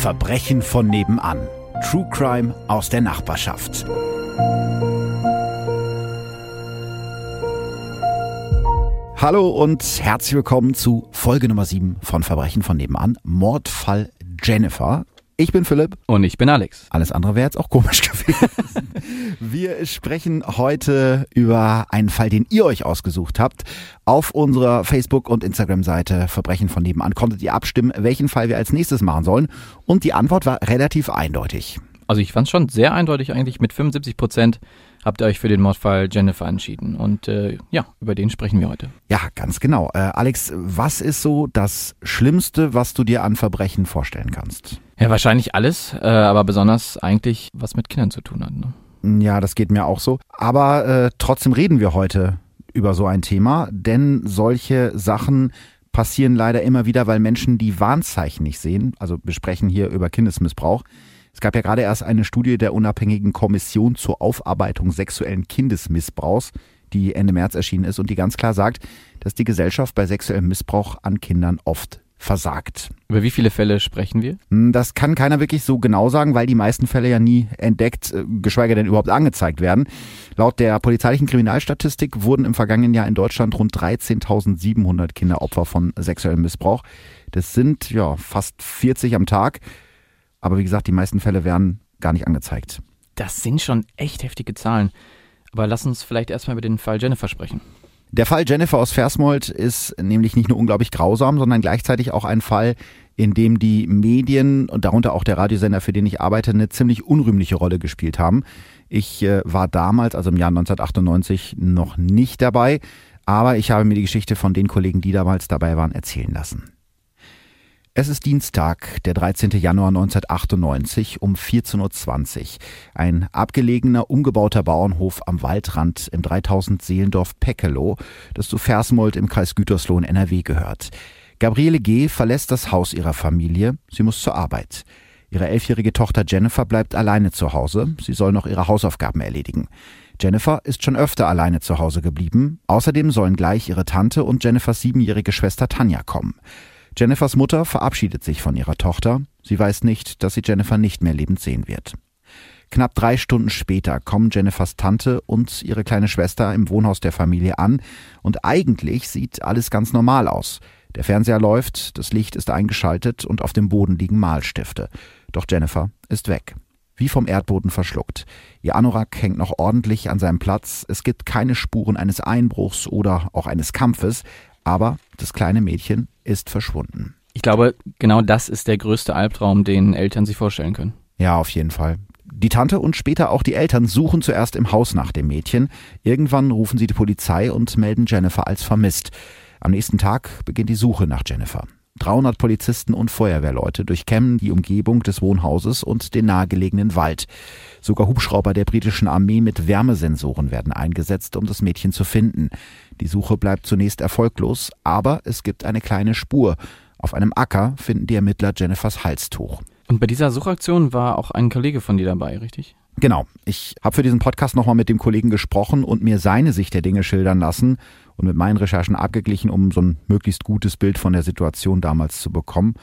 Verbrechen von nebenan. True Crime aus der Nachbarschaft. Hallo und herzlich willkommen zu Folge Nummer 7 von Verbrechen von nebenan. Mordfall Jennifer. Ich bin Philipp. Und ich bin Alex. Alles andere wäre jetzt auch komisch gewesen. Wir sprechen heute über einen Fall, den ihr euch ausgesucht habt. Auf unserer Facebook- und Instagram-Seite Verbrechen von nebenan konntet ihr abstimmen, welchen Fall wir als nächstes machen sollen. Und die Antwort war relativ eindeutig. Also ich fand es schon sehr eindeutig eigentlich. Mit 75% habt ihr euch für den Mordfall Jennifer entschieden. Und über den sprechen wir heute. Ja, ganz genau. Alex, was ist so das Schlimmste, was du dir an Verbrechen vorstellen kannst? Ja, wahrscheinlich alles, aber besonders eigentlich, was mit Kindern zu tun hat. Ne? Ja, das geht mir auch so. Aber trotzdem reden wir heute über so ein Thema, denn solche Sachen passieren leider immer wieder, weil Menschen die Warnzeichen nicht sehen. Also wir sprechen hier über Kindesmissbrauch. Es gab ja gerade erst eine Studie der unabhängigen Kommission zur Aufarbeitung sexuellen Kindesmissbrauchs, die Ende März erschienen ist und die ganz klar sagt, dass die Gesellschaft bei sexuellem Missbrauch an Kindern oft versagt. Über wie viele Fälle sprechen wir? Das kann keiner wirklich so genau sagen, weil die meisten Fälle ja nie entdeckt, geschweige denn überhaupt angezeigt werden. Laut der polizeilichen Kriminalstatistik wurden im vergangenen Jahr in Deutschland rund 13.700 Kinder Opfer von sexuellem Missbrauch. Das sind ja fast 40 am Tag. Aber wie gesagt, die meisten Fälle werden gar nicht angezeigt. Das sind schon echt heftige Zahlen. Aber lass uns vielleicht erstmal über den Fall Jennifer sprechen. Der Fall Jennifer aus Versmold ist nämlich nicht nur unglaublich grausam, sondern gleichzeitig auch ein Fall, in dem die Medien und darunter auch der Radiosender, für den ich arbeite, eine ziemlich unrühmliche Rolle gespielt haben. Ich war damals, also im Jahr 1998, noch nicht dabei, aber ich habe mir die Geschichte von den Kollegen, die damals dabei waren, erzählen lassen. Es ist Dienstag, der 13. Januar 1998 um 14.20 Uhr. Ein abgelegener, umgebauter Bauernhof am Waldrand im 3000 Seelendorf Peckelow, das zu Versmold im Kreis Gütersloh in NRW gehört. Gabriele G. verlässt das Haus ihrer Familie. Sie muss zur Arbeit. Ihre 11-jährige Tochter Jennifer bleibt alleine zu Hause. Sie soll noch ihre Hausaufgaben erledigen. Jennifer ist schon öfter alleine zu Hause geblieben. Außerdem sollen gleich ihre Tante und Jennifers 7-jährige Schwester Tanja kommen. Jennifers Mutter verabschiedet sich von ihrer Tochter. Sie weiß nicht, dass sie Jennifer nicht mehr lebend sehen wird. Knapp 3 Stunden später kommen Jennifers Tante und ihre kleine Schwester im Wohnhaus der Familie an. Und eigentlich sieht alles ganz normal aus. Der Fernseher läuft, das Licht ist eingeschaltet und auf dem Boden liegen Malstifte. Doch Jennifer ist weg. Wie vom Erdboden verschluckt. Ihr Anorak hängt noch ordentlich an seinem Platz. Es gibt keine Spuren eines Einbruchs oder auch eines Kampfes. Aber das kleine Mädchen ist verschwunden. Ich glaube, genau das ist der größte Albtraum, den Eltern sich vorstellen können. Ja, auf jeden Fall. Die Tante und später auch die Eltern suchen zuerst im Haus nach dem Mädchen. Irgendwann rufen sie die Polizei und melden Jennifer als vermisst. Am nächsten Tag beginnt die Suche nach Jennifer. 300 Polizisten und Feuerwehrleute durchkämmen die Umgebung des Wohnhauses und den nahegelegenen Wald. Sogar Hubschrauber der britischen Armee mit Wärmesensoren werden eingesetzt, um das Mädchen zu finden. Die Suche bleibt zunächst erfolglos, aber es gibt eine kleine Spur. Auf einem Acker finden die Ermittler Jennifers Halstuch. Und bei dieser Suchaktion war auch ein Kollege von dir dabei, richtig? Genau. Ich habe für diesen Podcast nochmal mit dem Kollegen gesprochen und mir seine Sicht der Dinge schildern lassen und mit meinen Recherchen abgeglichen, um so ein möglichst gutes Bild von der Situation damals zu bekommen.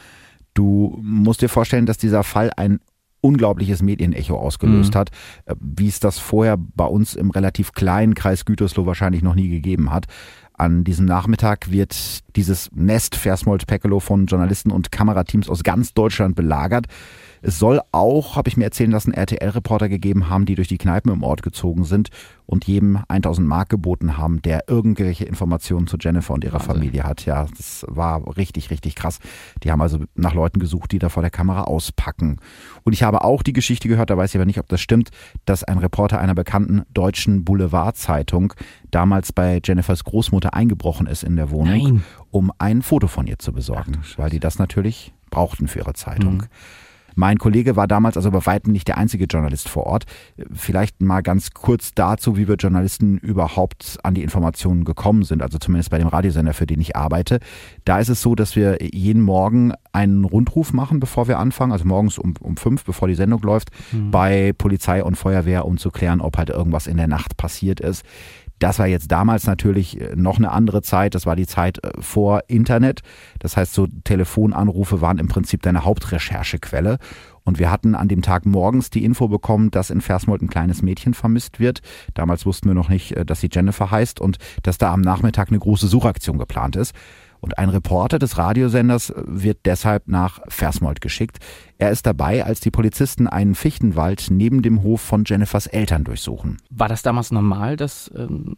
Du musst dir vorstellen, dass dieser Fall ein unglaubliches Medienecho ausgelöst hat, wie es das vorher bei uns im relativ kleinen Kreis Gütersloh wahrscheinlich noch nie gegeben hat. An diesem Nachmittag wird dieses Nest Versmold-Peckelow von Journalisten und Kamerateams aus ganz Deutschland belagert. Es soll auch, habe ich mir erzählen lassen, RTL-Reporter gegeben haben, die durch die Kneipen im Ort gezogen sind und jedem 1000 Mark geboten haben, der irgendwelche Informationen zu Jennifer und ihrer Familie hat. Ja, das war richtig, richtig krass. Die haben also nach Leuten gesucht, die da vor der Kamera auspacken. Und ich habe auch die Geschichte gehört, da weiß ich aber nicht, ob das stimmt, dass ein Reporter einer bekannten deutschen Boulevardzeitung damals bei Jennifers Großmutter eingebrochen ist in der Wohnung, um ein Foto von ihr zu besorgen, weil die das natürlich brauchten für ihre Zeitung. Mein Kollege war damals also bei weitem nicht der einzige Journalist vor Ort. Vielleicht mal ganz kurz dazu, wie wir Journalisten überhaupt an die Informationen gekommen sind, also zumindest bei dem Radiosender, für den ich arbeite. Da ist es so, dass wir jeden Morgen einen Rundruf machen, bevor wir anfangen, also morgens um 5, bevor die Sendung läuft, bei Polizei und Feuerwehr, um zu klären, ob halt irgendwas in der Nacht passiert ist. Das war jetzt damals natürlich noch eine andere Zeit. Das war die Zeit vor Internet. Das heißt, so Telefonanrufe waren im Prinzip deine Hauptrecherchequelle. Und wir hatten an dem Tag morgens die Info bekommen, dass in Versmold ein kleines Mädchen vermisst wird. Damals wussten wir noch nicht, dass sie Jennifer heißt und dass da am Nachmittag eine große Suchaktion geplant ist. Und ein Reporter des Radiosenders wird deshalb nach Versmold geschickt. Er ist dabei, als die Polizisten einen Fichtenwald neben dem Hof von Jennifers Eltern durchsuchen. War das damals normal, dass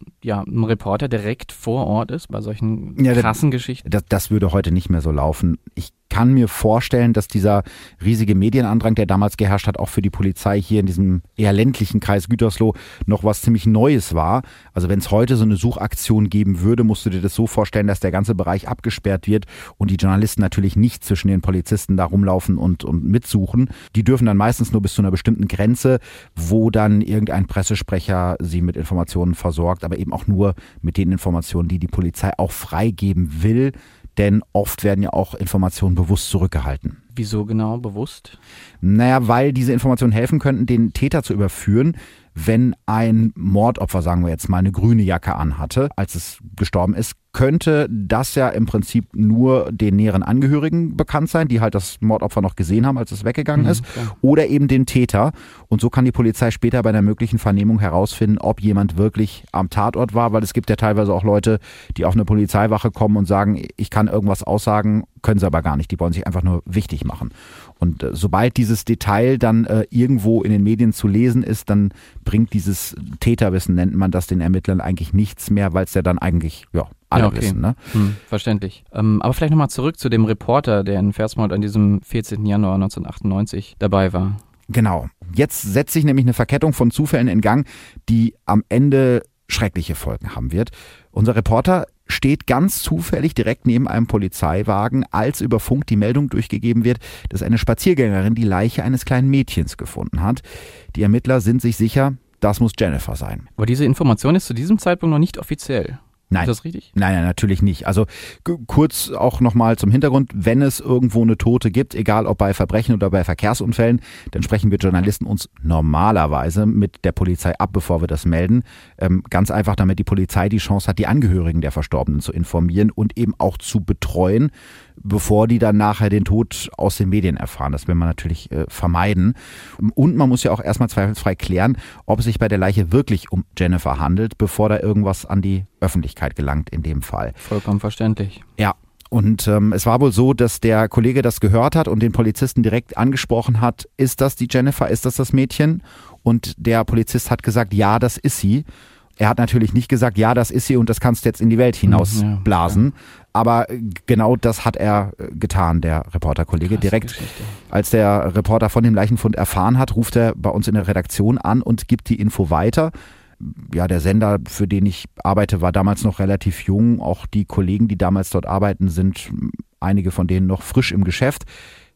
ein Reporter direkt vor Ort ist bei solchen krassen Geschichten? Das würde heute nicht mehr so laufen. Ich kann mir vorstellen, dass dieser riesige Medienandrang, der damals geherrscht hat, auch für die Polizei hier in diesem eher ländlichen Kreis Gütersloh noch was ziemlich Neues war. Also wenn es heute so eine Suchaktion geben würde, musst du dir das so vorstellen, dass der ganze Bereich abgesperrt wird und die Journalisten natürlich nicht zwischen den Polizisten da rumlaufen und mitsuchen. Die dürfen dann meistens nur bis zu einer bestimmten Grenze, wo dann irgendein Pressesprecher sie mit Informationen versorgt, aber eben auch nur mit den Informationen, die die Polizei auch freigeben will. Denn oft werden ja auch Informationen bewusst zurückgehalten. Wieso genau bewusst? Naja, weil diese Informationen helfen könnten, den Täter zu überführen, wenn ein Mordopfer, sagen wir jetzt mal, eine grüne Jacke anhatte, als es gestorben ist, könnte das ja im Prinzip nur den näheren Angehörigen bekannt sein, die halt das Mordopfer noch gesehen haben, als es weggegangen ist, oder eben den Täter. Und so kann die Polizei später bei einer möglichen Vernehmung herausfinden, ob jemand wirklich am Tatort war, weil es gibt ja teilweise auch Leute, die auf eine Polizeiwache kommen und sagen, ich kann irgendwas aussagen, können sie aber gar nicht, die wollen sich einfach nur wichtig machen. Und sobald dieses Detail dann irgendwo in den Medien zu lesen ist, dann bringt dieses Täterwissen, nennt man das, den Ermittlern eigentlich nichts mehr, weil es ja dann eigentlich, alle wissen. Ne? Verständlich. Aber vielleicht nochmal zurück zu dem Reporter, der in Versmold an diesem 14. Januar 1998 dabei war. Genau. Jetzt setzt sich nämlich eine Verkettung von Zufällen in Gang, die am Ende schreckliche Folgen haben wird. Unser Reporter steht ganz zufällig direkt neben einem Polizeiwagen, als über Funk die Meldung durchgegeben wird, dass eine Spaziergängerin die Leiche eines kleinen Mädchens gefunden hat. Die Ermittler sind sich sicher, das muss Jennifer sein. Aber diese Information ist zu diesem Zeitpunkt noch nicht offiziell. Nein. Ist das richtig? Nein, natürlich nicht. Also kurz auch nochmal zum Hintergrund, wenn es irgendwo eine Tote gibt, egal ob bei Verbrechen oder bei Verkehrsunfällen, dann sprechen wir Journalisten uns normalerweise mit der Polizei ab, bevor wir das melden. Ganz einfach, damit die Polizei die Chance hat, die Angehörigen der Verstorbenen zu informieren und eben auch zu betreuen, bevor die dann nachher den Tod aus den Medien erfahren. Das will man natürlich vermeiden. Und man muss ja auch erstmal zweifelsfrei klären, ob es sich bei der Leiche wirklich um Jennifer handelt, bevor da irgendwas an die Öffentlichkeit gelangt in dem Fall. Vollkommen verständlich. Ja. Und es war wohl so, dass der Kollege das gehört hat und den Polizisten direkt angesprochen hat, ist das die Jennifer, ist das Mädchen? Und der Polizist hat gesagt, ja, das ist sie. Er hat natürlich nicht gesagt, ja, das ist sie und das kannst du jetzt in die Welt hinausblasen. Aber genau das hat er getan, der Reporterkollege. Direkt Geschichte. Als der Reporter von dem Leichenfund erfahren hat, ruft er bei uns in der Redaktion an und gibt die Info weiter. Ja, der Sender, für den ich arbeite, war damals noch relativ jung. Auch die Kollegen, die damals dort arbeiten, sind einige von denen noch frisch im Geschäft.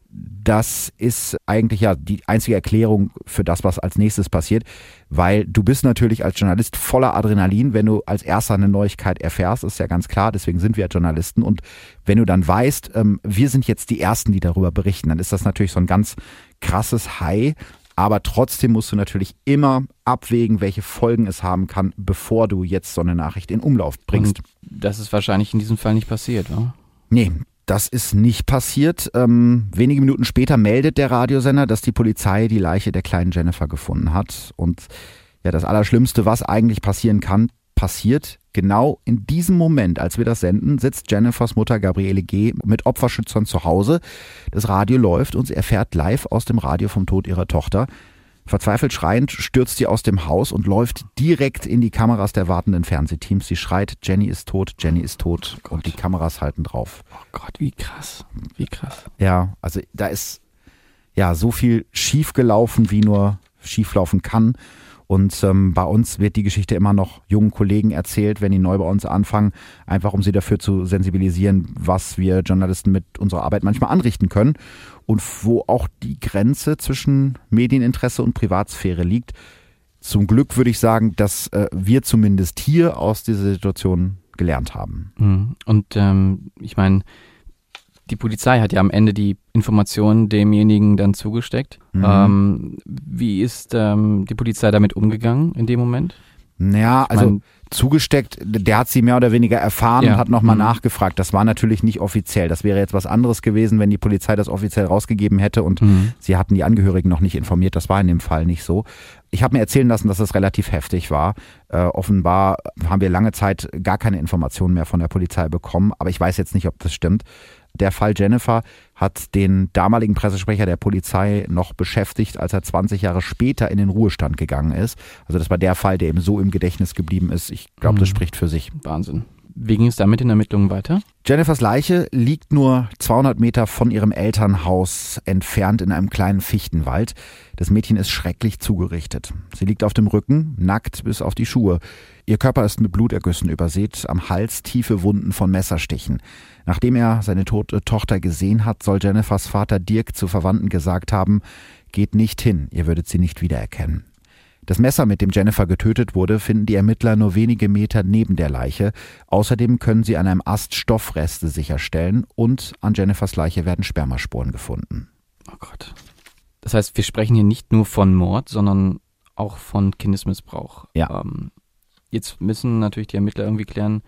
Das ist eigentlich ja die einzige Erklärung für das, was als nächstes passiert, weil du bist natürlich als Journalist voller Adrenalin, wenn du als erster eine Neuigkeit erfährst, ist ja ganz klar, deswegen sind wir ja Journalisten und wenn du dann weißt, wir sind jetzt die Ersten, die darüber berichten, dann ist das natürlich so ein ganz krasses High, aber trotzdem musst du natürlich immer abwägen, welche Folgen es haben kann, bevor du jetzt so eine Nachricht in Umlauf bringst. Und das ist wahrscheinlich in diesem Fall nicht passiert, oder? Nee. Das ist nicht passiert. Wenige Minuten später meldet der Radiosender, dass die Polizei die Leiche der kleinen Jennifer gefunden hat. Und ja, das Allerschlimmste, was eigentlich passieren kann, passiert. Genau in diesem Moment, als wir das senden, sitzt Jennifers Mutter Gabriele G. mit Opferschützern zu Hause. Das Radio läuft und sie erfährt live aus dem Radio vom Tod ihrer Tochter. Verzweifelt schreiend stürzt sie aus dem Haus und läuft direkt in die Kameras der wartenden Fernsehteams. Sie schreit, Jenny ist tot, Jenny ist tot. Oh und die Kameras halten drauf. Oh Gott, wie krass, wie krass. Ja, also da ist ja so viel schiefgelaufen, wie nur schieflaufen kann. Und bei uns wird die Geschichte immer noch jungen Kollegen erzählt, wenn die neu bei uns anfangen, einfach um sie dafür zu sensibilisieren, was wir Journalisten mit unserer Arbeit manchmal anrichten können und wo auch die Grenze zwischen Medieninteresse und Privatsphäre liegt. Zum Glück würde ich sagen, dass wir zumindest hier aus dieser Situation gelernt haben. Und ich meine, die Polizei hat ja am Ende die Informationen demjenigen dann zugesteckt. Wie ist die Polizei damit umgegangen in dem Moment? Naja, also zugesteckt, der hat sie mehr oder weniger erfahren und hat nochmal nachgefragt. Das war natürlich nicht offiziell. Das wäre jetzt was anderes gewesen, wenn die Polizei das offiziell rausgegeben hätte und sie hatten die Angehörigen noch nicht informiert. Das war in dem Fall nicht so. Ich habe mir erzählen lassen, dass es relativ heftig war. Offenbar haben wir lange Zeit gar keine Informationen mehr von der Polizei bekommen, aber ich weiß jetzt nicht, ob das stimmt. Der Fall Jennifer hat den damaligen Pressesprecher der Polizei noch beschäftigt, als er 20 Jahre später in den Ruhestand gegangen ist. Also das war der Fall, der ihm so im Gedächtnis geblieben ist. Ich glaube, das spricht für sich. Wahnsinn. Wie ging es da mit den Ermittlungen weiter? Jennifers Leiche liegt nur 200 Meter von ihrem Elternhaus entfernt in einem kleinen Fichtenwald. Das Mädchen ist schrecklich zugerichtet. Sie liegt auf dem Rücken, nackt bis auf die Schuhe. Ihr Körper ist mit Blutergüssen übersät, am Hals tiefe Wunden von Messerstichen. Nachdem er seine tote Tochter gesehen hat, soll Jennifers Vater Dirk zu Verwandten gesagt haben, geht nicht hin, ihr würdet sie nicht wiedererkennen. Das Messer, mit dem Jennifer getötet wurde, finden die Ermittler nur wenige Meter neben der Leiche. Außerdem können sie an einem Ast Stoffreste sicherstellen und an Jennifers Leiche werden Spermaspuren gefunden. Oh Gott. Das heißt, wir sprechen hier nicht nur von Mord, sondern auch von Kindesmissbrauch. Ja. Jetzt müssen natürlich die Ermittler irgendwie klären,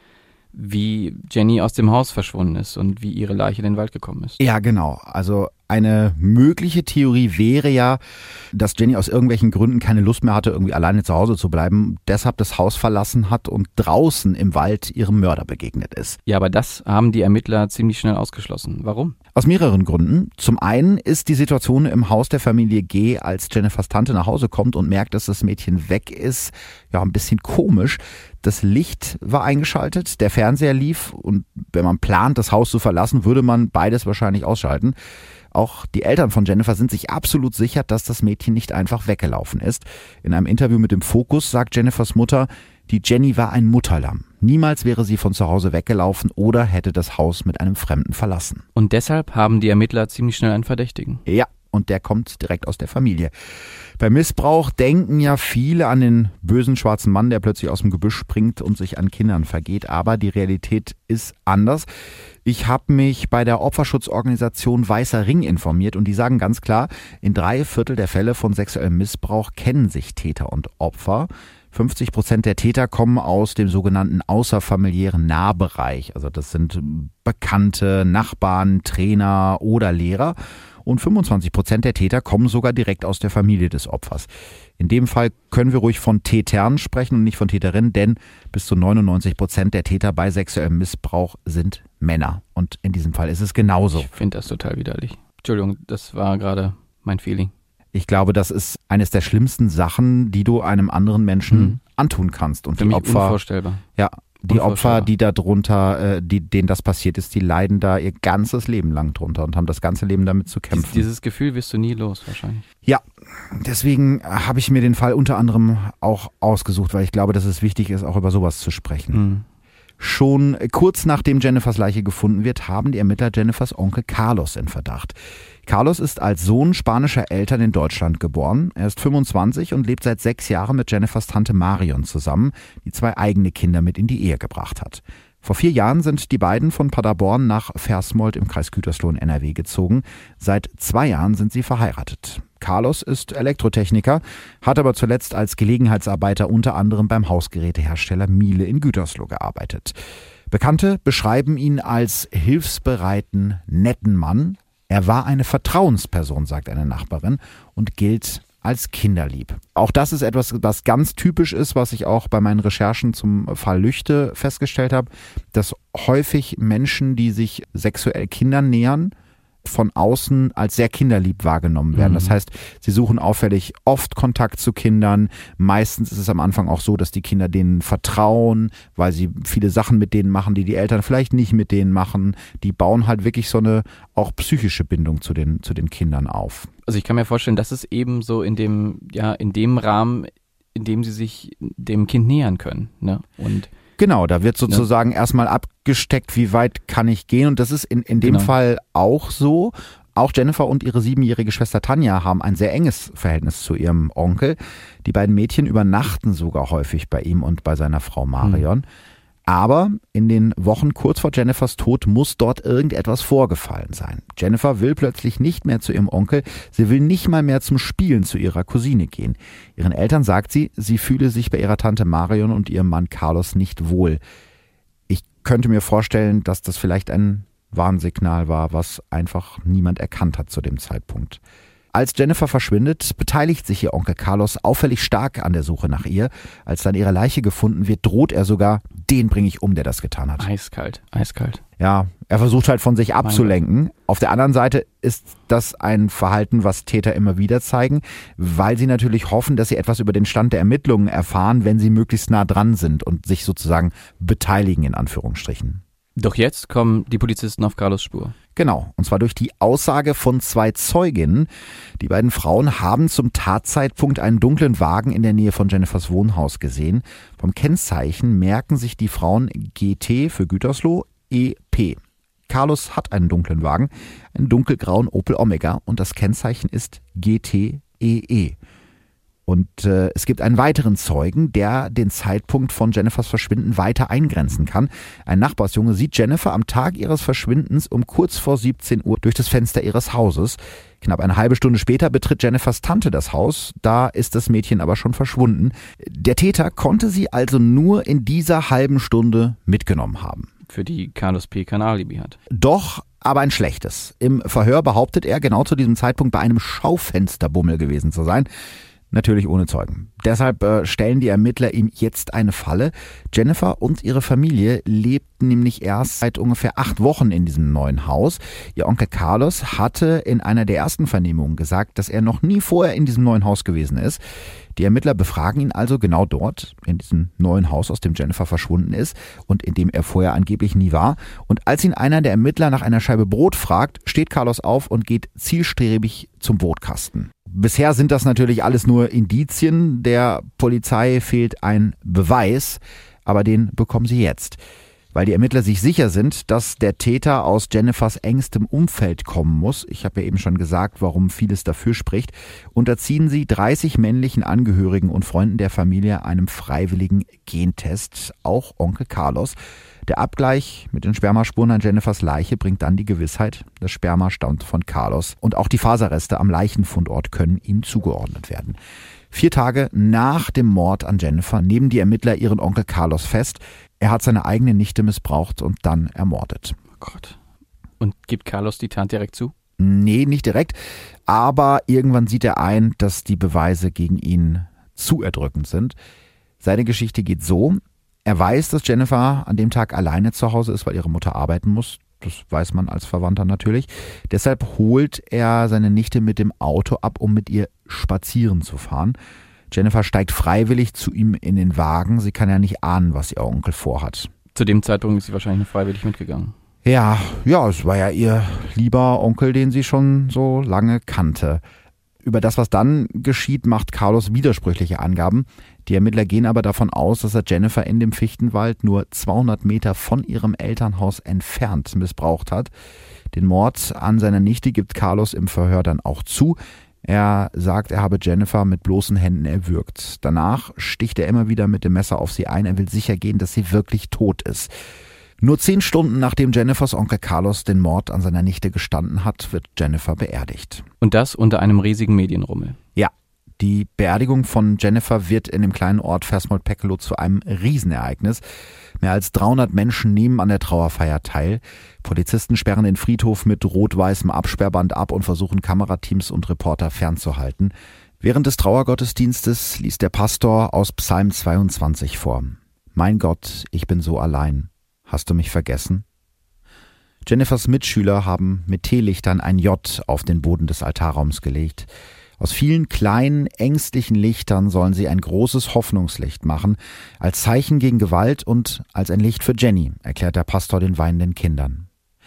wie Jenny aus dem Haus verschwunden ist und wie ihre Leiche in den Wald gekommen ist. Ja, genau. Also eine mögliche Theorie wäre ja, dass Jenny aus irgendwelchen Gründen keine Lust mehr hatte, irgendwie alleine zu Hause zu bleiben, deshalb das Haus verlassen hat und draußen im Wald ihrem Mörder begegnet ist. Ja, aber das haben die Ermittler ziemlich schnell ausgeschlossen. Warum? Aus mehreren Gründen. Zum einen ist die Situation im Haus der Familie G., als Jennifers Tante nach Hause kommt und merkt, dass das Mädchen weg ist, ja, ein bisschen komisch. Das Licht war eingeschaltet, der Fernseher lief und wenn man plant, das Haus zu verlassen, würde man beides wahrscheinlich ausschalten. Auch die Eltern von Jennifer sind sich absolut sicher, dass das Mädchen nicht einfach weggelaufen ist. In einem Interview mit dem Fokus sagt Jennifers Mutter, die Jenny war ein Mutterlamm. Niemals wäre sie von zu Hause weggelaufen oder hätte das Haus mit einem Fremden verlassen. Und deshalb haben die Ermittler ziemlich schnell einen Verdächtigen. Ja, und der kommt direkt aus der Familie. Bei Missbrauch denken ja viele an den bösen schwarzen Mann, der plötzlich aus dem Gebüsch springt und sich an Kindern vergeht. Aber die Realität ist anders. Ich habe mich bei der Opferschutzorganisation Weißer Ring informiert und die sagen ganz klar, in 3/4 der Fälle von sexuellem Missbrauch kennen sich Täter und Opfer. 50% der Täter kommen aus dem sogenannten außerfamiliären Nahbereich. Also das sind Bekannte, Nachbarn, Trainer oder Lehrer. Und 25% der Täter kommen sogar direkt aus der Familie des Opfers. In dem Fall können wir ruhig von Tätern sprechen und nicht von Täterinnen, denn bis zu 99% der Täter bei sexuellem Missbrauch sind Männer. Und in diesem Fall ist es genauso. Ich finde das total widerlich. Entschuldigung, das war gerade mein Feeling. Ich glaube, das ist eines der schlimmsten Sachen, die du einem anderen Menschen antun kannst. Und für mich unvorstellbar. Ja, die Opfer, die da drunter, denen das passiert ist, die leiden da ihr ganzes Leben lang drunter und haben das ganze Leben damit zu kämpfen. Dieses Gefühl wirst du nie los wahrscheinlich. Ja, deswegen habe ich mir den Fall unter anderem auch ausgesucht, weil ich glaube, dass es wichtig ist, auch über sowas zu sprechen. Schon kurz nachdem Jennifers Leiche gefunden wird, haben die Ermittler Jennifers Onkel Carlos in Verdacht. Carlos ist als Sohn spanischer Eltern in Deutschland geboren. Er ist 25 und lebt seit 6 Jahren mit Jennifers Tante Marion zusammen, die 2 eigene Kinder mit in die Ehe gebracht hat. Vor 4 Jahren sind die beiden von Paderborn nach Versmold im Kreis Gütersloh in NRW gezogen. Seit 2 Jahren sind sie verheiratet. Carlos ist Elektrotechniker, hat aber zuletzt als Gelegenheitsarbeiter unter anderem beim Hausgerätehersteller Miele in Gütersloh gearbeitet. Bekannte beschreiben ihn als hilfsbereiten, netten Mann. Er war eine Vertrauensperson, sagt eine Nachbarin, und gilt als kinderlieb. Auch das ist etwas, was ganz typisch ist, was ich auch bei meinen Recherchen zum Fall Lüchte festgestellt habe, dass häufig Menschen, die sich sexuell Kindern nähern, von außen als sehr kinderlieb wahrgenommen werden. Das heißt, sie suchen auffällig oft Kontakt zu Kindern. Meistens ist es am Anfang auch so, dass die Kinder denen vertrauen, weil sie viele Sachen mit denen machen, die die Eltern vielleicht nicht mit denen machen. Die bauen halt wirklich so eine auch psychische Bindung zu den Kindern auf. Also ich kann mir vorstellen, dass es eben so in dem Rahmen, in dem sie sich dem Kind nähern können, ne? Und genau, da wird sozusagen erstmal abgesteckt, wie weit kann ich gehen. Und das ist in dem Fall auch so. Auch Jennifer und ihre 7-jährige Schwester Tanja haben ein sehr enges Verhältnis zu ihrem Onkel. Die beiden Mädchen übernachten sogar häufig bei ihm und bei seiner Frau Marion. Aber in den Wochen kurz vor Jennifers Tod muss dort irgendetwas vorgefallen sein. Jennifer will plötzlich nicht mehr zu ihrem Onkel, sie will nicht mal mehr zum Spielen zu ihrer Cousine gehen. Ihren Eltern sagt sie, sie fühle sich bei ihrer Tante Marion und ihrem Mann Carlos nicht wohl. Ich könnte mir vorstellen, dass das vielleicht ein Warnsignal war, was einfach niemand erkannt hat zu dem Zeitpunkt. Als Jennifer verschwindet, beteiligt sich ihr Onkel Carlos auffällig stark an der Suche nach ihr. Als dann ihre Leiche gefunden wird, droht er sogar, den bringe ich um, der das getan hat. Eiskalt. Ja, er versucht halt von sich abzulenken. Auf der anderen Seite ist das ein Verhalten, was Täter immer wieder zeigen, weil sie natürlich hoffen, dass sie etwas über den Stand der Ermittlungen erfahren, wenn sie möglichst nah dran sind und sich sozusagen beteiligen, in Anführungsstrichen. Doch jetzt kommen die Polizisten auf Carlos Spur. Genau, und zwar durch die Aussage von 2 Zeuginnen. Die beiden Frauen haben zum Tatzeitpunkt einen dunklen Wagen in der Nähe von Jennifers Wohnhaus gesehen. Vom Kennzeichen merken sich die Frauen GT für Gütersloh, EP. Carlos hat einen dunklen Wagen, einen dunkelgrauen Opel Omega und das Kennzeichen ist GTEE. Und es gibt einen weiteren Zeugen, der den Zeitpunkt von Jennifers Verschwinden weiter eingrenzen kann. Ein Nachbarsjunge sieht Jennifer am Tag ihres Verschwindens um kurz vor 17 Uhr durch das Fenster ihres Hauses. Knapp eine halbe Stunde später betritt Jennifers Tante das Haus, da ist das Mädchen aber schon verschwunden. Der Täter konnte sie also nur in dieser halben Stunde mitgenommen haben. Für die Carlos P. kein Alibi hat. Doch, aber ein schlechtes. Im Verhör behauptet er, genau zu diesem Zeitpunkt bei einem Schaufensterbummel gewesen zu sein. Natürlich ohne Zeugen. Deshalb stellen die Ermittler ihm jetzt eine Falle. Jennifer und ihre Familie lebten nämlich erst seit ungefähr 8 Wochen in diesem neuen Haus. Ihr Onkel Carlos hatte in einer der ersten Vernehmungen gesagt, dass er noch nie vorher in diesem neuen Haus gewesen ist. Die Ermittler befragen ihn also genau dort, in diesem neuen Haus, aus dem Jennifer verschwunden ist und in dem er vorher angeblich nie war. Und als ihn einer der Ermittler nach einer Scheibe Brot fragt, steht Carlos auf und geht zielstrebig zum Brotkasten. Bisher sind das natürlich alles nur Indizien. Der Polizei fehlt ein Beweis, aber den bekommen sie jetzt. Weil die Ermittler sich sicher sind, dass der Täter aus Jennifers engstem Umfeld kommen muss. Ich habe ja eben schon gesagt, warum vieles dafür spricht. Unterziehen sie 30 männlichen Angehörigen und Freunden der Familie einem freiwilligen Gentest, auch Onkel Carlos. Der Abgleich mit den Spermaspuren an Jennifers Leiche bringt dann die Gewissheit, das Sperma stammt von Carlos. Und auch die Faserreste am Leichenfundort können ihm zugeordnet werden. 4 Tage nach dem Mord an Jennifer nehmen die Ermittler ihren Onkel Carlos fest. Er hat seine eigene Nichte missbraucht und dann ermordet. Oh Gott. Und gibt Carlos die Tat direkt zu? Nee, nicht direkt. Aber irgendwann sieht er ein, dass die Beweise gegen ihn zu erdrückend sind. Seine Geschichte geht so: Er weiß, dass Jennifer an dem Tag alleine zu Hause ist, weil ihre Mutter arbeiten muss. Das weiß man als Verwandter natürlich. Deshalb holt er seine Nichte mit dem Auto ab, um mit ihr spazieren zu fahren. Jennifer steigt freiwillig zu ihm in den Wagen. Sie kann ja nicht ahnen, was ihr Onkel vorhat. Zu dem Zeitpunkt ist sie wahrscheinlich freiwillig mitgegangen. Ja, es war ja ihr lieber Onkel, den sie schon so lange kannte. Über das, was dann geschieht, macht Carlos widersprüchliche Angaben. Die Ermittler gehen aber davon aus, dass er Jennifer in dem Fichtenwald nur 200 Meter von ihrem Elternhaus entfernt missbraucht hat. Den Mord an seiner Nichte gibt Carlos im Verhör dann auch zu. Er sagt, er habe Jennifer mit bloßen Händen erwürgt. Danach sticht er immer wieder mit dem Messer auf sie ein. Er will sicher gehen, dass sie wirklich tot ist. Nur 10 Stunden nachdem Jennifers Onkel Carlos den Mord an seiner Nichte gestanden hat, wird Jennifer beerdigt. Und das unter einem riesigen Medienrummel. Ja, die Beerdigung von Jennifer wird in dem kleinen Ort Versmold-Peckelow zu einem Riesenereignis. Mehr als 300 Menschen nehmen an der Trauerfeier teil. Polizisten sperren den Friedhof mit rot-weißem Absperrband ab und versuchen, Kamerateams und Reporter fernzuhalten. Während des Trauergottesdienstes liest der Pastor aus Psalm 22 vor. Mein Gott, ich bin so allein. Hast du mich vergessen? Jennifers Mitschüler haben mit Teelichtern ein J auf den Boden des Altarraums gelegt. Aus vielen kleinen, ängstlichen Lichtern sollen sie ein großes Hoffnungslicht machen, als Zeichen gegen Gewalt und als ein Licht für Jenny, erklärt der Pastor den weinenden Kindern.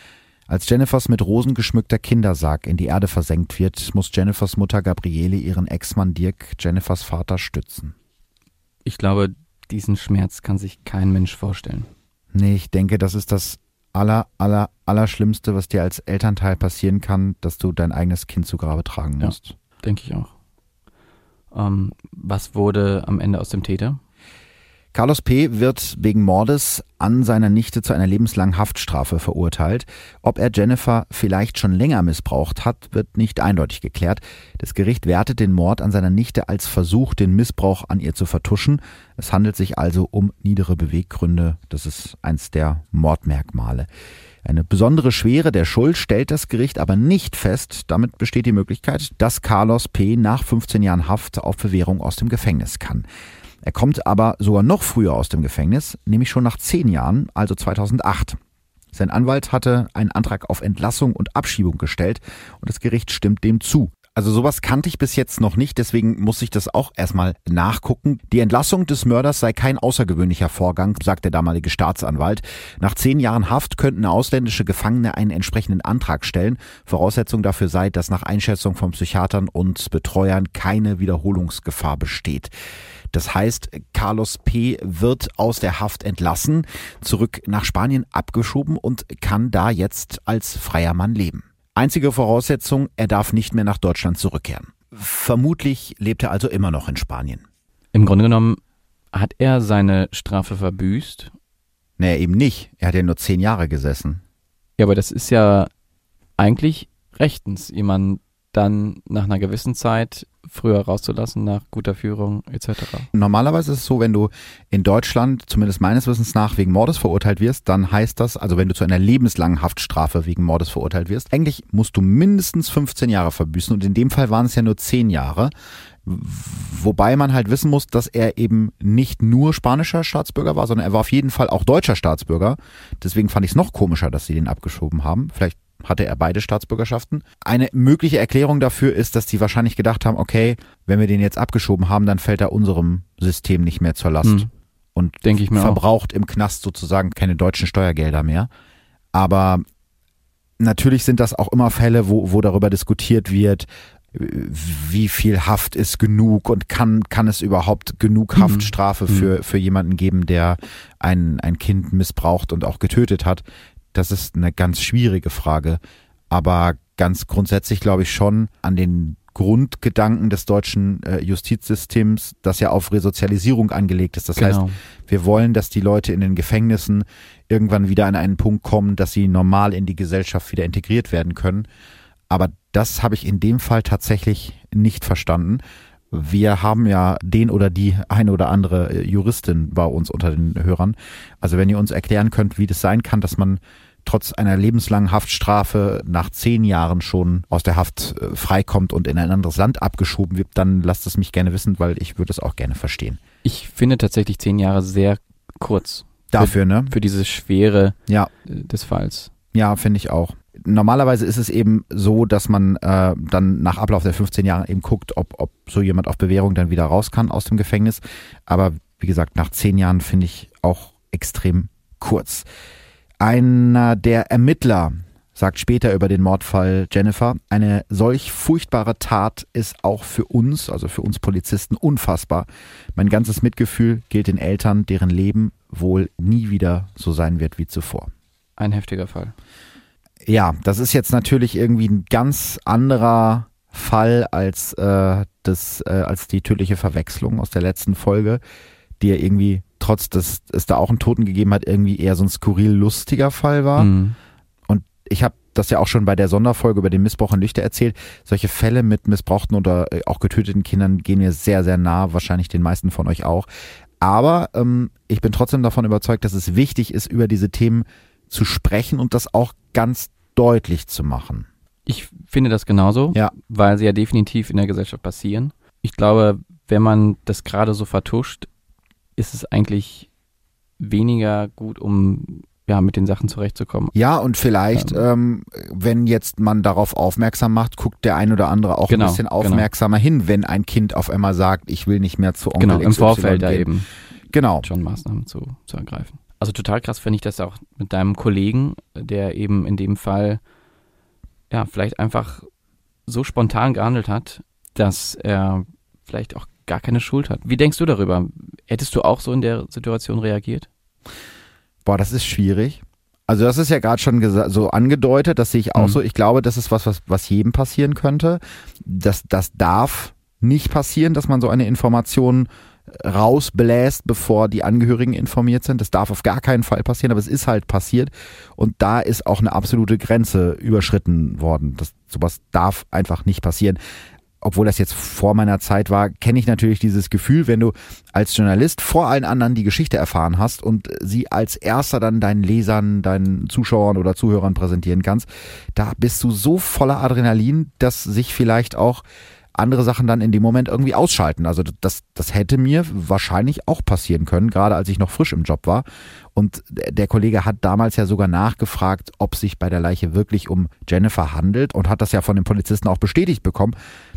Als Jennifers mit Rosen geschmückter Kindersarg in die Erde versenkt wird, muss Jennifers Mutter Gabriele ihren Ex-Mann Dirk, Jennifers Vater, stützen. Ich glaube, diesen Schmerz kann sich kein Mensch vorstellen. Nee, ich denke, das ist das Allerschlimmste, was dir als Elternteil passieren kann, dass du dein eigenes Kind zu Grabe tragen musst. Ja, denke ich auch. Was wurde am Ende aus dem Täter? Carlos P. wird wegen Mordes an seiner Nichte zu einer lebenslangen Haftstrafe verurteilt. Ob er Jennifer vielleicht schon länger missbraucht hat, wird nicht eindeutig geklärt. Das Gericht wertet den Mord an seiner Nichte als Versuch, den Missbrauch an ihr zu vertuschen. Es handelt sich also um niedere Beweggründe. Das ist eins der Mordmerkmale. Eine besondere Schwere der Schuld stellt das Gericht aber nicht fest. Damit besteht die Möglichkeit, dass Carlos P. nach 15 Jahren Haft auf Bewährung aus dem Gefängnis kann. Er kommt aber sogar noch früher aus dem Gefängnis, nämlich schon nach 10 Jahren, also 2008. Sein Anwalt hatte einen Antrag auf Entlassung und Abschiebung gestellt und das Gericht stimmt dem zu. Also sowas kannte ich bis jetzt noch nicht, deswegen muss ich das auch erstmal nachgucken. Die Entlassung des Mörders sei kein außergewöhnlicher Vorgang, sagt der damalige Staatsanwalt. Nach 10 Jahren Haft könnten ausländische Gefangene einen entsprechenden Antrag stellen. Voraussetzung dafür sei, dass nach Einschätzung von Psychiatern und Betreuern keine Wiederholungsgefahr besteht. Das heißt, Carlos P. wird aus der Haft entlassen, zurück nach Spanien abgeschoben und kann da jetzt als freier Mann leben. Einzige Voraussetzung, er darf nicht mehr nach Deutschland zurückkehren. Vermutlich lebt er also immer noch in Spanien. Im Grunde genommen hat er seine Strafe verbüßt. Naja, eben nicht. Er hat ja nur 10 Jahre gesessen. Ja, aber das ist ja eigentlich rechtens, jemanden dann nach einer gewissen Zeit früher rauszulassen, nach guter Führung etc. Normalerweise ist es so, wenn du in Deutschland, zumindest meines Wissens nach, wegen Mordes verurteilt wirst, dann heißt das, also wenn du zu einer lebenslangen Haftstrafe wegen Mordes verurteilt wirst, eigentlich musst du mindestens 15 Jahre verbüßen und in dem Fall waren es ja nur 10 Jahre. Wobei man halt wissen muss, dass er eben nicht nur spanischer Staatsbürger war, sondern er war auf jeden Fall auch deutscher Staatsbürger. Deswegen fand ich es noch komischer, dass sie den abgeschoben haben. Vielleicht hatte er beide Staatsbürgerschaften. Eine mögliche Erklärung dafür ist, dass die wahrscheinlich gedacht haben, okay, wenn wir den jetzt abgeschoben haben, dann fällt er unserem System nicht mehr zur Last. Und denke ich mir verbraucht im Knast sozusagen keine deutschen Steuergelder mehr. Aber natürlich sind das auch immer Fälle, wo darüber diskutiert wird, wie viel Haft ist genug und kann es überhaupt genug Haftstrafe für jemanden geben, der ein Kind missbraucht und auch getötet hat. Das ist eine ganz schwierige Frage, aber ganz grundsätzlich glaube ich schon an den Grundgedanken des deutschen Justizsystems, das ja auf Resozialisierung angelegt ist. Das heißt, wir wollen, dass die Leute in den Gefängnissen irgendwann wieder an einen Punkt kommen, dass sie normal in die Gesellschaft wieder integriert werden können. Aber das habe ich in dem Fall tatsächlich nicht verstanden. Wir haben ja den oder die eine oder andere Juristin bei uns unter den Hörern. Also wenn ihr uns erklären könnt, wie das sein kann, dass man trotz einer lebenslangen Haftstrafe nach 10 Jahren schon aus der Haft freikommt und in ein anderes Land abgeschoben wird, dann lasst es mich gerne wissen, weil ich würde es auch gerne verstehen. Ich finde tatsächlich 10 Jahre sehr kurz. Dafür, ne? Für diese Schwere des Falls. Ja, finde ich auch. Normalerweise ist es eben so, dass man dann nach Ablauf der 15 Jahre eben guckt, ob so jemand auf Bewährung dann wieder raus kann aus dem Gefängnis. Aber wie gesagt, nach 10 Jahren finde ich auch extrem kurz. Einer der Ermittler sagt später über den Mordfall Jennifer, eine solch furchtbare Tat ist auch für uns, also für uns Polizisten, unfassbar. Mein ganzes Mitgefühl gilt den Eltern, deren Leben wohl nie wieder so sein wird wie zuvor. Ein heftiger Fall. Ja, das ist jetzt natürlich irgendwie ein ganz anderer Fall als die tödliche Verwechslung aus der letzten Folge, die ja irgendwie, trotz dass es da auch einen Toten gegeben hat, irgendwie eher so ein skurril lustiger Fall war. Und ich habe das ja auch schon bei der Sonderfolge über den Missbrauch in Lüchte erzählt. Solche Fälle mit missbrauchten oder auch getöteten Kindern gehen mir sehr, sehr nah, wahrscheinlich den meisten von euch auch. Aber ich bin trotzdem davon überzeugt, dass es wichtig ist, über diese Themen zu sprechen und das auch ganz deutlich zu machen. Ich finde das genauso, weil sie ja definitiv in der Gesellschaft passieren. Ich glaube, wenn man das gerade so vertuscht, ist es eigentlich weniger gut, um mit den Sachen zurechtzukommen. Ja, und vielleicht, wenn jetzt man darauf aufmerksam macht, guckt der ein oder andere auch ein bisschen aufmerksamer hin, wenn ein Kind auf einmal sagt, ich will nicht mehr zu Onkel XY im Vorfeld da eben schon Maßnahmen zu ergreifen. Also total krass finde ich das auch mit deinem Kollegen, der eben in dem Fall vielleicht einfach so spontan gehandelt hat, dass er vielleicht auch gar keine Schuld hat. Wie denkst du darüber? Hättest du auch so in der Situation reagiert? Boah, das ist schwierig. Also das ist ja gerade schon so angedeutet, das sehe ich auch so. Ich glaube, das ist was jedem passieren könnte. Das darf nicht passieren, dass man so eine Information rausbläst, bevor die Angehörigen informiert sind. Das darf auf gar keinen Fall passieren, aber es ist halt passiert. Und da ist auch eine absolute Grenze überschritten worden. Sowas darf einfach nicht passieren. Obwohl das jetzt vor meiner Zeit war, kenne ich natürlich dieses Gefühl, wenn du als Journalist vor allen anderen die Geschichte erfahren hast und sie als erster dann deinen Lesern, deinen Zuschauern oder Zuhörern präsentieren kannst. Da bist du so voller Adrenalin, dass sich vielleicht auch andere Sachen dann in dem Moment irgendwie ausschalten. Also das hätte mir wahrscheinlich auch passieren können, gerade als ich noch frisch im Job war. Und der Kollege hat damals ja sogar nachgefragt, ob sich bei der Leiche wirklich um Jennifer handelt und hat das ja von den Polizisten auch bestätigt bekommen.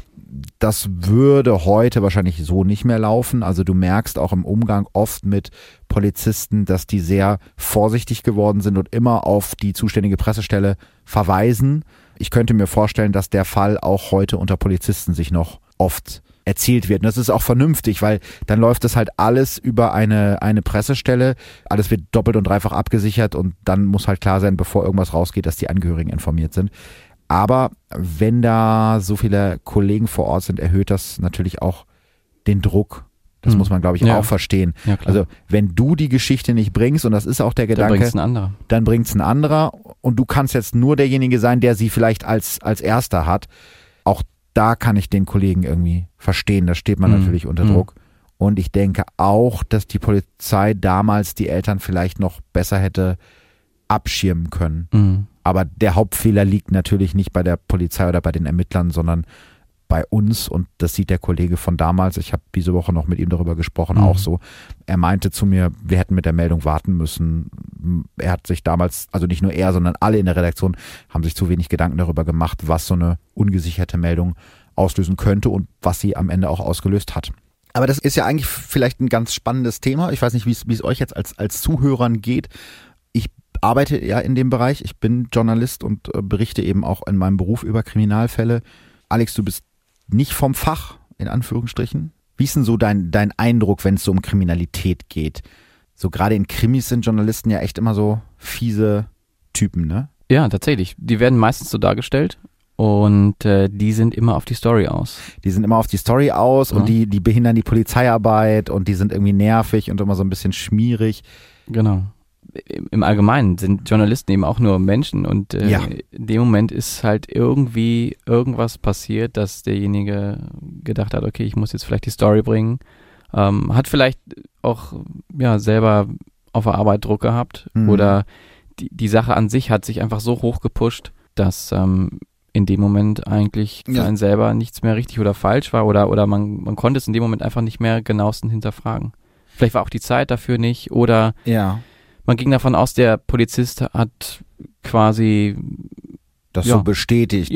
Das würde heute wahrscheinlich so nicht mehr laufen. Also du merkst auch im Umgang oft mit Polizisten, dass die sehr vorsichtig geworden sind und immer auf die zuständige Pressestelle verweisen. Ich könnte mir vorstellen, dass der Fall auch heute unter Polizisten sich noch oft erzählt wird. Und das ist auch vernünftig, weil dann läuft das halt alles über eine Pressestelle. Alles wird doppelt und dreifach abgesichert und dann muss halt klar sein, bevor irgendwas rausgeht, dass die Angehörigen informiert sind. Aber wenn da so viele Kollegen vor Ort sind, erhöht das natürlich auch den Druck. Das muss man, glaube ich, auch verstehen. Ja, also wenn du die Geschichte nicht bringst, und das ist auch der Gedanke, dann bringt es ein anderer. Und du kannst jetzt nur derjenige sein, der sie vielleicht als erster hat. Auch da kann ich den Kollegen irgendwie verstehen. Da steht man natürlich unter Druck. Und ich denke auch, dass die Polizei damals die Eltern vielleicht noch besser hätte abschirmen können. Aber der Hauptfehler liegt natürlich nicht bei der Polizei oder bei den Ermittlern, sondern bei uns. Und das sieht der Kollege von damals. Ich habe diese Woche noch mit ihm darüber gesprochen, auch so. Er meinte zu mir, wir hätten mit der Meldung warten müssen. Er hat sich damals, also nicht nur er, sondern alle in der Redaktion, haben sich zu wenig Gedanken darüber gemacht, was so eine ungesicherte Meldung auslösen könnte und was sie am Ende auch ausgelöst hat. Aber das ist ja eigentlich vielleicht ein ganz spannendes Thema. Ich weiß nicht, wie es euch jetzt als Zuhörern geht. Ich arbeite ja in dem Bereich. Ich bin Journalist und berichte eben auch in meinem Beruf über Kriminalfälle. Alex, du bist nicht vom Fach, in Anführungsstrichen. Wie ist denn so dein Eindruck, wenn es so um Kriminalität geht? So gerade in Krimis sind Journalisten ja echt immer so fiese Typen, ne? Ja, tatsächlich. Die werden meistens so dargestellt und die sind immer auf die Story aus. Die sind immer auf die Story aus und die behindern die Polizeiarbeit und die sind irgendwie nervig und immer so ein bisschen schmierig. Genau. Im Allgemeinen sind Journalisten eben auch nur Menschen und in dem Moment ist halt irgendwie irgendwas passiert, dass derjenige gedacht hat, okay, ich muss jetzt vielleicht die Story bringen, hat vielleicht auch selber auf der Arbeit Druck gehabt oder die Sache an sich hat sich einfach so hoch gepusht, dass in dem Moment eigentlich für einen selber nichts mehr richtig oder falsch war oder man konnte es in dem Moment einfach nicht mehr genauestens hinterfragen. Vielleicht war auch die Zeit dafür nicht oder man ging davon aus, der Polizist hat quasi das so bestätigt.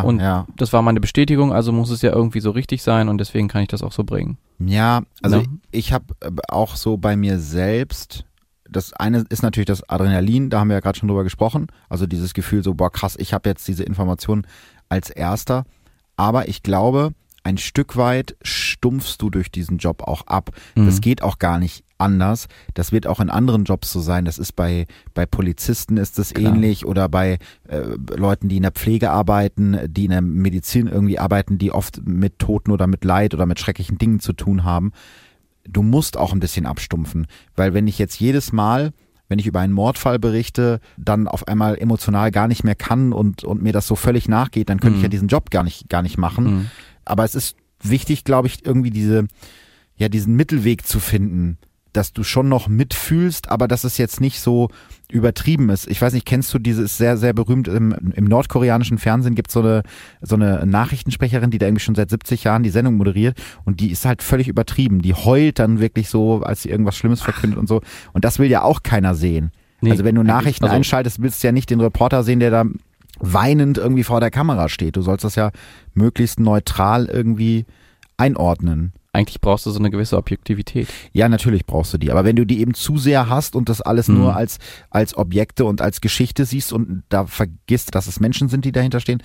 Das war meine Bestätigung, also muss es ja irgendwie so richtig sein und deswegen kann ich das auch so bringen. Ja, also ich habe auch so bei mir selbst, das eine ist natürlich das Adrenalin, da haben wir ja gerade schon drüber gesprochen, also dieses Gefühl so, boah krass, ich habe jetzt diese Information als Erster, aber ich glaube, ein Stück weit stumpfst du durch diesen Job auch ab. Das geht auch gar nicht anders. Das wird auch in anderen Jobs so sein. Das ist bei Polizisten ist das ähnlich oder bei Leuten, die in der Pflege arbeiten, die in der Medizin irgendwie arbeiten, die oft mit Toten oder mit Leid oder mit schrecklichen Dingen zu tun haben. Du musst auch ein bisschen abstumpfen, weil wenn ich jetzt jedes Mal, wenn ich über einen Mordfall berichte, dann auf einmal emotional gar nicht mehr kann und mir das so völlig nachgeht, dann könnte ich ja diesen Job gar nicht machen. Aber es ist wichtig, glaube ich, irgendwie diesen Mittelweg zu finden, dass du schon noch mitfühlst, aber dass es jetzt nicht so übertrieben ist. Ich weiß nicht, kennst du dieses sehr, sehr berühmt im nordkoreanischen Fernsehen gibt es so eine Nachrichtensprecherin, die da irgendwie schon seit 70 Jahren die Sendung moderiert und die ist halt völlig übertrieben. Die heult dann wirklich so, als sie irgendwas Schlimmes verkündet und so. Und das will ja auch keiner sehen. Nee, also wenn du Nachrichten einschaltest, willst du ja nicht den Reporter sehen, der da weinend irgendwie vor der Kamera steht. Du sollst das ja möglichst neutral irgendwie einordnen. Eigentlich brauchst du so eine gewisse Objektivität. Ja, natürlich brauchst du die. Aber wenn du die eben zu sehr hast und das alles nur als Objekte und als Geschichte siehst und da vergisst, dass es Menschen sind, die dahinter stehen,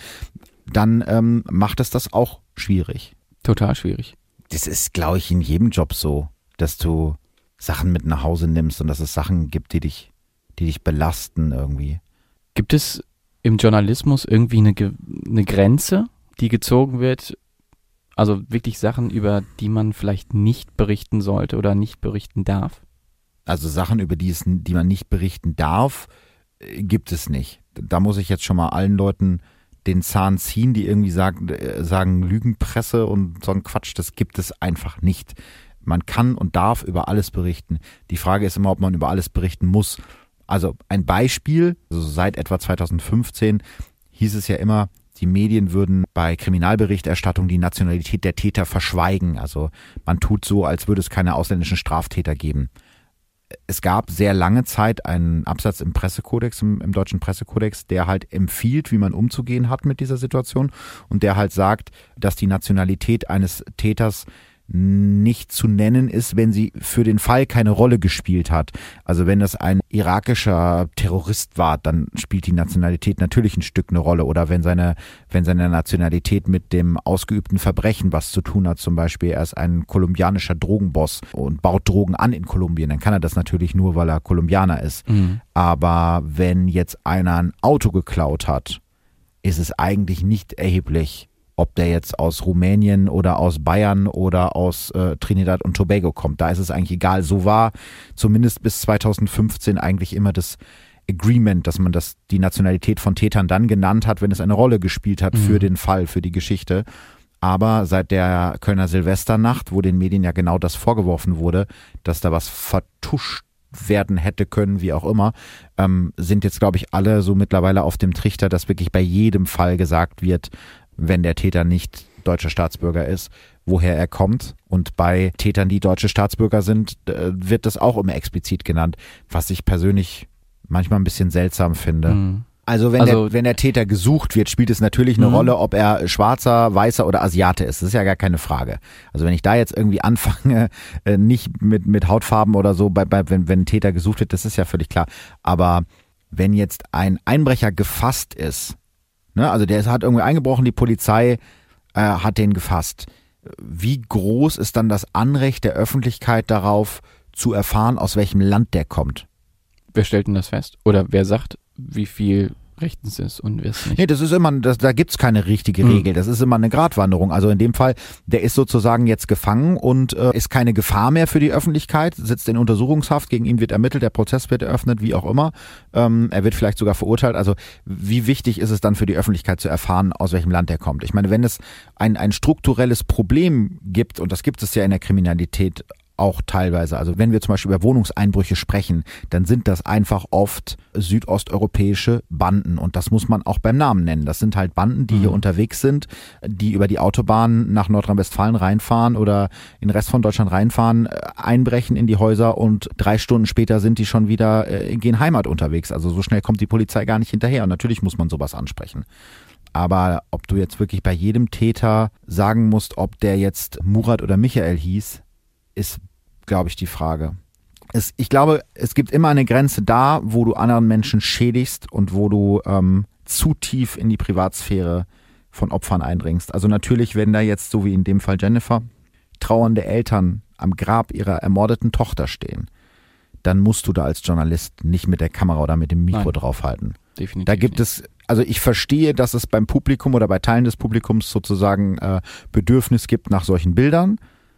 dann macht es das auch schwierig. Total schwierig. Das ist, glaube ich, in jedem Job so, dass du Sachen mit nach Hause nimmst und dass es Sachen gibt, die dich belasten irgendwie. Gibt es im Journalismus irgendwie eine Grenze, die gezogen wird, Also wirklich Sachen, über die man vielleicht nicht berichten sollte oder nicht berichten darf? Also Sachen, über die man nicht berichten darf, gibt es nicht. Da muss ich jetzt schon mal allen Leuten den Zahn ziehen, die irgendwie sagen Lügenpresse und so ein Quatsch, das gibt es einfach nicht. Man kann und darf über alles berichten. Die Frage ist immer, ob man über alles berichten muss. Also ein Beispiel, also seit etwa 2015 hieß es ja immer, die Medien würden bei Kriminalberichterstattung die Nationalität der Täter verschweigen. Also man tut so, als würde es keine ausländischen Straftäter geben. Es gab sehr lange Zeit einen Absatz im Pressekodex, im deutschen Pressekodex, der halt empfiehlt, wie man umzugehen hat mit dieser Situation und der halt sagt, dass die Nationalität eines Täters nicht zu nennen ist, wenn sie für den Fall keine Rolle gespielt hat. Also wenn das ein irakischer Terrorist war, dann spielt die Nationalität natürlich ein Stück eine Rolle. Oder wenn seine Nationalität mit dem ausgeübten Verbrechen was zu tun hat, zum Beispiel er ist ein kolumbianischer Drogenboss und baut Drogen an in Kolumbien, dann kann er das natürlich nur, weil er Kolumbianer ist. Mhm. Aber wenn jetzt einer ein Auto geklaut hat, ist es eigentlich nicht erheblich, ob der jetzt aus Rumänien oder aus Bayern oder aus Trinidad und Tobago kommt. Da ist es eigentlich egal. So war zumindest bis 2015 eigentlich immer das Agreement, dass man die Nationalität von Tätern dann genannt hat, wenn es eine Rolle gespielt hat für den Fall, für die Geschichte. Aber seit der Kölner Silvesternacht, wo den Medien ja genau das vorgeworfen wurde, dass da was vertuscht werden hätte können, wie auch immer, sind jetzt, glaube ich, alle so mittlerweile auf dem Trichter, dass wirklich bei jedem Fall gesagt wird, wenn der Täter nicht deutscher Staatsbürger ist, woher er kommt. Und bei Tätern, die deutsche Staatsbürger sind, wird das auch immer explizit genannt, was ich persönlich manchmal ein bisschen seltsam finde. Mhm. Also wenn der Täter gesucht wird, spielt es natürlich eine Rolle, ob er Schwarzer, Weißer oder Asiate ist. Das ist ja gar keine Frage. Also wenn ich da jetzt irgendwie anfange, nicht mit Hautfarben oder so, wenn ein Täter gesucht wird, das ist ja völlig klar. Aber wenn jetzt ein Einbrecher gefasst ist, ne, also der hat irgendwie eingebrochen, die Polizei hat den gefasst. Wie groß ist dann das Anrecht der Öffentlichkeit darauf, zu erfahren, aus welchem Land der kommt? Wer stellt denn das fest? Oder wer sagt, wie viel rechtens ist und wer es nicht? Nee, da gibt's keine richtige Regel. Das ist immer eine Gratwanderung. Also in dem Fall, der ist sozusagen jetzt gefangen und ist keine Gefahr mehr für die Öffentlichkeit, sitzt in Untersuchungshaft, gegen ihn wird ermittelt, der Prozess wird eröffnet, wie auch immer. Er wird vielleicht sogar verurteilt. Also wie wichtig ist es dann für die Öffentlichkeit zu erfahren, aus welchem Land er kommt? Ich meine, wenn es ein strukturelles Problem gibt, und das gibt es ja in der Kriminalität auch teilweise, also wenn wir zum Beispiel über Wohnungseinbrüche sprechen, dann sind das einfach oft südosteuropäische Banden und das muss man auch beim Namen nennen. Das sind halt Banden, die hier unterwegs sind, die über die Autobahn nach Nordrhein-Westfalen reinfahren oder in den Rest von Deutschland reinfahren, einbrechen in die Häuser und 3 Stunden später sind die schon wieder gehen Heimat unterwegs. Also so schnell kommt die Polizei gar nicht hinterher und natürlich muss man sowas ansprechen. Aber ob du jetzt wirklich bei jedem Täter sagen musst, ob der jetzt Murat oder Michael hieß, ist, glaube ich, die Frage. Ich glaube, es gibt immer eine Grenze da, wo du anderen Menschen schädigst und wo du zu tief in die Privatsphäre von Opfern eindringst. Also natürlich, wenn da jetzt, so wie in dem Fall Jennifer, trauernde Eltern am Grab ihrer ermordeten Tochter stehen, dann musst du da als Journalist nicht mit der Kamera oder mit dem Mikro draufhalten. Definitiv. Da gibt es, also ich verstehe, dass es beim Publikum oder bei Teilen des Publikums sozusagen Bedürfnis gibt nach solchen Bildern,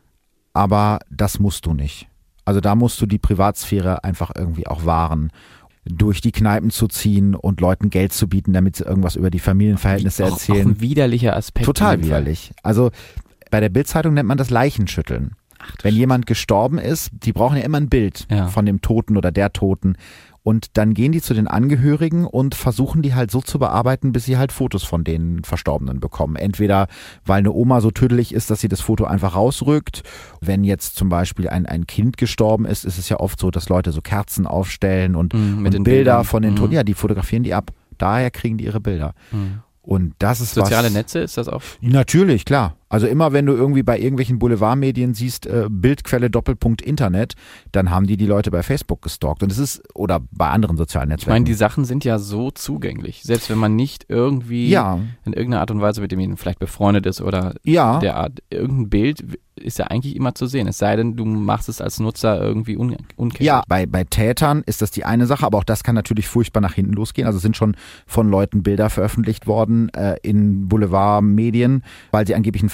aber das musst du nicht. Also da musst du die Privatsphäre einfach irgendwie auch wahren, durch die Kneipen zu ziehen und Leuten Geld zu bieten, damit sie irgendwas über die Familienverhältnisse erzählen. Auch ein widerlicher Aspekt. Total widerlich. Also bei der Bild-Zeitung nennt man das Leichenschütteln. Wenn jemand gestorben ist, die brauchen ja immer ein Bild von dem Toten oder der Toten. Und dann gehen die zu den Angehörigen und versuchen die halt so zu bearbeiten, bis sie halt Fotos von den Verstorbenen bekommen. Entweder weil eine Oma so tüdelig ist, dass sie das Foto einfach rausrückt. Wenn jetzt zum Beispiel ein Kind gestorben ist, ist es ja oft so, dass Leute so Kerzen aufstellen und Bilder von den Toten, ja, die fotografieren die ab. Daher kriegen die ihre Bilder. Und das ist Soziale Netze, ist das auch? Natürlich, klar. Also immer wenn du irgendwie bei irgendwelchen Boulevardmedien siehst, Bildquelle Doppelpunkt Internet, dann haben die Leute bei Facebook gestalkt. Und es ist, oder bei anderen sozialen Netzwerken. Ich meine, die Sachen sind ja so zugänglich. Selbst wenn man nicht irgendwie in irgendeiner Art und Weise mit demjenigen vielleicht befreundet ist oder der Art, irgendein Bild ist ja eigentlich immer zu sehen. Es sei denn, du machst es als Nutzer irgendwie unkenntlich. Ja, bei Tätern ist das die eine Sache, aber auch das kann natürlich furchtbar nach hinten losgehen. Also sind schon von Leuten Bilder veröffentlicht worden in Boulevardmedien, weil sie angeblich ein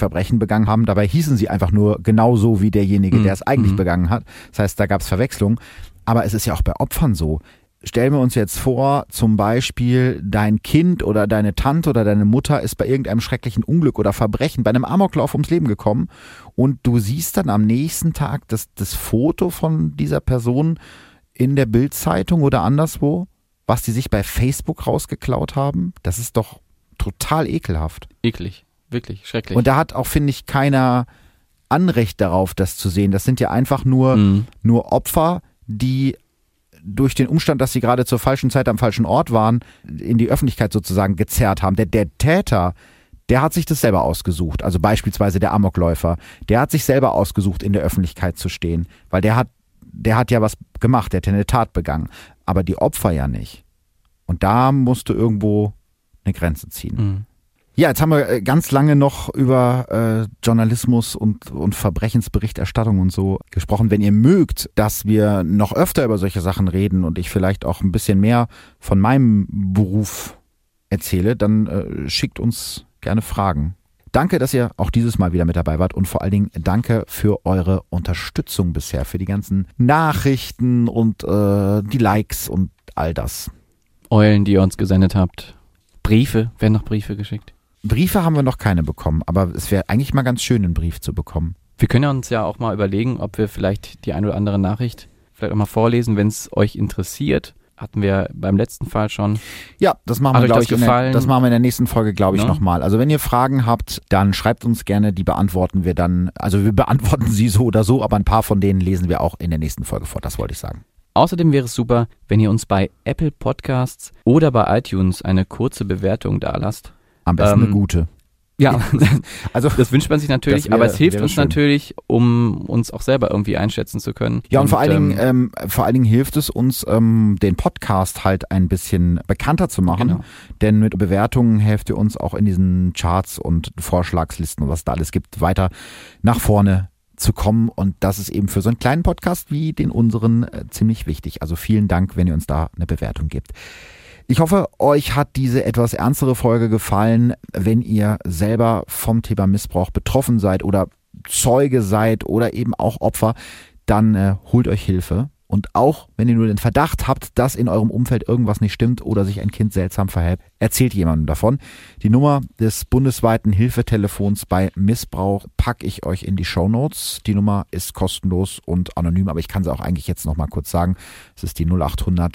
Verbrechen begangen haben. Dabei hießen sie einfach nur genauso wie derjenige, der es eigentlich begangen hat. Das heißt, da gab es Verwechslung. Aber es ist ja auch bei Opfern so. Stellen wir uns jetzt vor, zum Beispiel dein Kind oder deine Tante oder deine Mutter ist bei irgendeinem schrecklichen Unglück oder Verbrechen, bei einem Amoklauf ums Leben gekommen und du siehst dann am nächsten Tag das Foto von dieser Person in der Bild-Zeitung oder anderswo, was die sich bei Facebook rausgeklaut haben. Das ist doch total ekelhaft. Eklig, wirklich schrecklich. Und da hat auch, finde ich, keiner Anrecht darauf, das zu sehen. Das sind ja einfach nur Opfer, die durch den Umstand, dass sie gerade zur falschen Zeit am falschen Ort waren, in die Öffentlichkeit sozusagen gezerrt haben. Der Täter, der hat sich das selber ausgesucht. Also beispielsweise der Amokläufer, der hat sich selber ausgesucht, in der Öffentlichkeit zu stehen. Weil der hat ja was gemacht, der hat ja eine Tat begangen. Aber die Opfer ja nicht. Und da musst du irgendwo eine Grenze ziehen. Ja, jetzt haben wir ganz lange noch über Journalismus und Verbrechensberichterstattung und so gesprochen. Wenn ihr mögt, dass wir noch öfter über solche Sachen reden und ich vielleicht auch ein bisschen mehr von meinem Beruf erzähle, dann schickt uns gerne Fragen. Danke, dass ihr auch dieses Mal wieder mit dabei wart und vor allen Dingen danke für eure Unterstützung bisher, für die ganzen Nachrichten und die Likes und all das. Eulen, die ihr uns gesendet habt. Briefe, werden noch Briefe geschickt. Briefe haben wir noch keine bekommen, aber es wäre eigentlich mal ganz schön, einen Brief zu bekommen. Wir können uns ja auch mal überlegen, ob wir vielleicht die ein oder andere Nachricht vielleicht auch mal vorlesen, wenn es euch interessiert. Hatten wir beim letzten Fall schon. Ja, das machen wir, glaube ich, das machen wir in der nächsten Folge, glaube ich, nochmal. Also wenn ihr Fragen habt, dann schreibt uns gerne, die beantworten wir dann. Also wir beantworten sie so oder so, aber ein paar von denen lesen wir auch in der nächsten Folge vor, das wollte ich sagen. Außerdem wäre es super, wenn ihr uns bei Apple Podcasts oder bei iTunes eine kurze Bewertung dalasst. Am besten eine gute. Ja, also das wünscht man sich natürlich, aber es hilft uns schön. Natürlich, um uns auch selber irgendwie einschätzen zu können. Ja, und vor allen Dingen hilft es uns, den Podcast halt ein bisschen bekannter zu machen. Genau. Denn mit Bewertungen helft ihr uns auch in diesen Charts und Vorschlagslisten und was da alles gibt, weiter nach vorne zu kommen. Und das ist eben für so einen kleinen Podcast wie den unseren ziemlich wichtig. Also vielen Dank, wenn ihr uns da eine Bewertung gebt. Ich hoffe, euch hat diese etwas ernstere Folge gefallen. Wenn ihr selber vom Thema Missbrauch betroffen seid oder Zeuge seid oder eben auch Opfer, dann holt euch Hilfe. Und auch wenn ihr nur den Verdacht habt, dass in eurem Umfeld irgendwas nicht stimmt oder sich ein Kind seltsam verhält, erzählt jemandem davon. Die Nummer des bundesweiten Hilfetelefons bei Missbrauch packe ich euch in die Shownotes. Die Nummer ist kostenlos und anonym, aber ich kann sie auch eigentlich jetzt noch mal kurz sagen. Es ist die 0800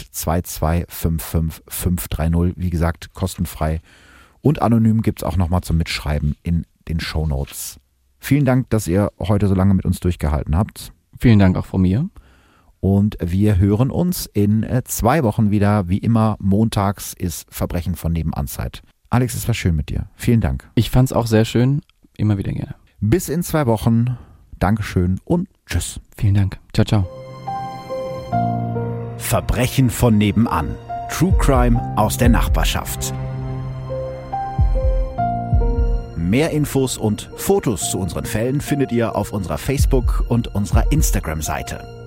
2255 530. Wie gesagt, kostenfrei und anonym gibt es auch noch mal zum Mitschreiben in den Shownotes. Vielen Dank, dass ihr heute so lange mit uns durchgehalten habt. Vielen Dank auch von mir. Und wir hören uns in 2 Wochen wieder. Wie immer, montags ist Verbrechen von Nebenanzeit. Alex, es war schön mit dir. Vielen Dank. Ich fand's auch sehr schön. Immer wieder gerne. Bis in 2 Wochen. Dankeschön und tschüss. Vielen Dank. Ciao, ciao. Verbrechen von nebenan. True Crime aus der Nachbarschaft. Mehr Infos und Fotos zu unseren Fällen findet ihr auf unserer Facebook- und unserer Instagram-Seite.